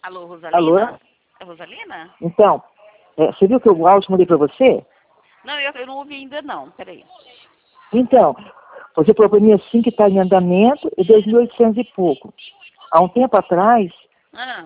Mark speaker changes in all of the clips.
Speaker 1: Alô,
Speaker 2: Alô?
Speaker 1: Rosalina? É Rosalina?
Speaker 2: Então, você viu que o áudio mandei para você?
Speaker 1: Não, eu não ouvi ainda não, peraí.
Speaker 2: Então, você falou para mim assim que está em andamento e 2.800 e pouco. Há um tempo atrás,
Speaker 1: Ah,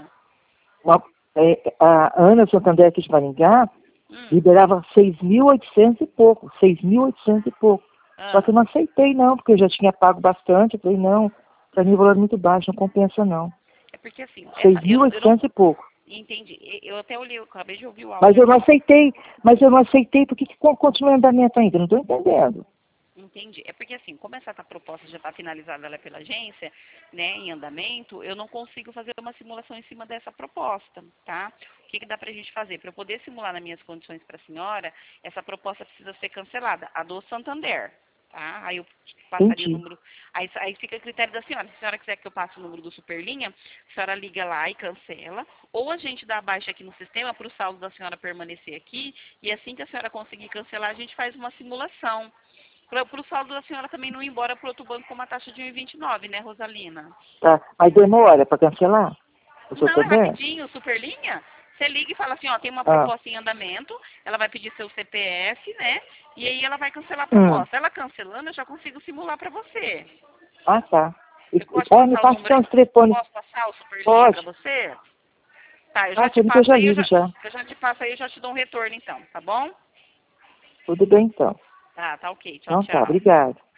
Speaker 2: a Ana Santander aqui de Maringá liberava 6.800 e pouco, 6.800 e pouco. Só que eu não aceitei não, porque eu já tinha pago bastante. Eu falei, não, para mim o valor é muito baixo, não compensa não.
Speaker 1: É porque assim,
Speaker 2: 6.800 e pouco.
Speaker 1: entendi. Eu até olhei, eu acabei de ouvir o
Speaker 2: Mas
Speaker 1: áudio
Speaker 2: eu não
Speaker 1: aqui.
Speaker 2: aceitei, por que continua em andamento ainda? Não estou entendendo.
Speaker 1: Entendi. É porque assim, como essa proposta já está finalizada ela pela agência, né, em andamento, eu não consigo fazer uma simulação em cima dessa proposta, tá? O que dá pra gente fazer? Para eu poder simular nas minhas condições para a senhora, essa proposta precisa ser cancelada, a do Santander, tá? Aí eu passaria o
Speaker 2: Entendi.
Speaker 1: número, aí fica a critério da senhora. Se a senhora quiser que eu passe o número do Superlinha, a senhora liga lá e cancela, ou a gente dá baixa aqui no sistema para o saldo da senhora permanecer aqui, e assim que a senhora conseguir cancelar, a gente faz uma simulação. Para o saldo da senhora também não ir embora para outro banco com uma taxa de 1,29, né, Rosalina?
Speaker 2: Tá. Mas demora para cancelar? O senhor
Speaker 1: Não, é
Speaker 2: também?
Speaker 1: rapidinho, Superlinha. Você liga e fala assim, ó, tem uma
Speaker 2: Ah.
Speaker 1: proposta em andamento, ela vai pedir seu CPF, né? E aí ela vai cancelar a
Speaker 2: Hum.
Speaker 1: proposta. Ela cancelando, eu já consigo simular para você.
Speaker 2: Ah, tá.
Speaker 1: Você pode
Speaker 2: Me
Speaker 1: passar o
Speaker 2: passa
Speaker 1: número
Speaker 2: então
Speaker 1: aí?
Speaker 2: os telefones.
Speaker 1: Posso passar o Superlinha para
Speaker 2: Pode.
Speaker 1: você? Tá, eu já
Speaker 2: Passa
Speaker 1: te
Speaker 2: ali que eu
Speaker 1: passo
Speaker 2: já
Speaker 1: aí,
Speaker 2: ligo já.
Speaker 1: eu já te passo aí, eu já te dou um retorno então, tá bom?
Speaker 2: Tudo bem então.
Speaker 1: Tá ok. Tchau,
Speaker 2: Então tá,
Speaker 1: tchau.
Speaker 2: obrigado.